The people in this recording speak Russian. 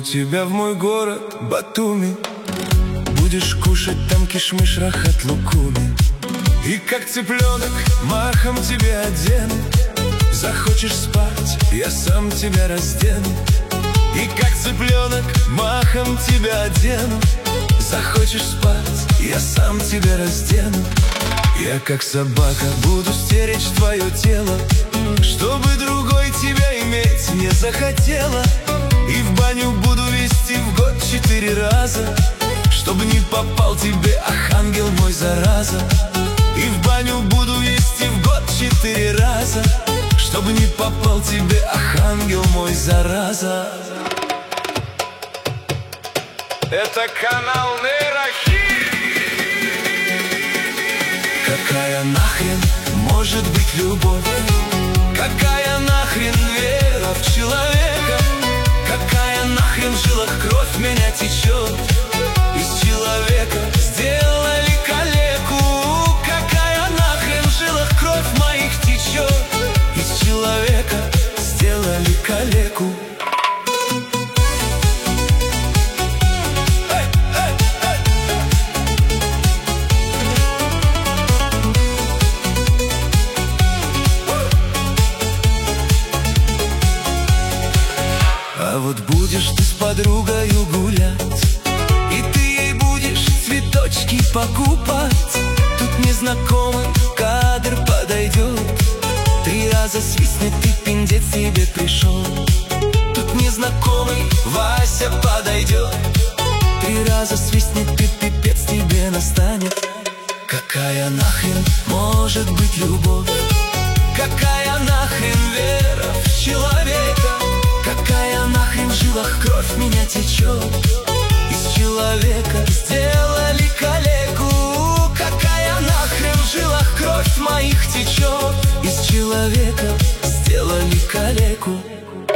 тебя в мой город Батуми. Будешь кушать там кишмиш, рахат, лукуми. И как цыпленок махом тебя одену. Захочешь спать, я сам тебя раздену. И как цыпленок махом тебя одену. Захочешь спать, я сам тебя раздену. Я как собака буду стеречь твое тело, чтобы другой тебя иметь не захотела. И в баню буду вести в год 4 раза, чтобы не попал тебе, ах, ангел мой, зараза. И в баню буду вести в год 4 раза, чтобы не попал тебе, ах, ангел мой, зараза. Это канал Нейрохит. Какая нахрен может быть любовь? Какая нахрен вера в человека? Какая нахрен в жилах кровь меня течет? Из человека сделали калеку. Какая нахрен в жилах кровь моих течет? Из человека сделали калеку. А вот будешь ты с подругою гулять, и ты ей будешь цветочки покупать. Тут незнакомый кадр подойдет, 3 раза свистнет, и пиндец тебе пришел. Тут незнакомый Вася подойдет, 3 раза свистнет, и пипец тебе настанет. Какая нахрен может быть любовь? Какая нахрен вера в человека? Какая нахрен в жилах кровь меня течет? Из человека сделали калеку. Какая нахрен в жилах кровь моих течет? Из человека сделали калеку.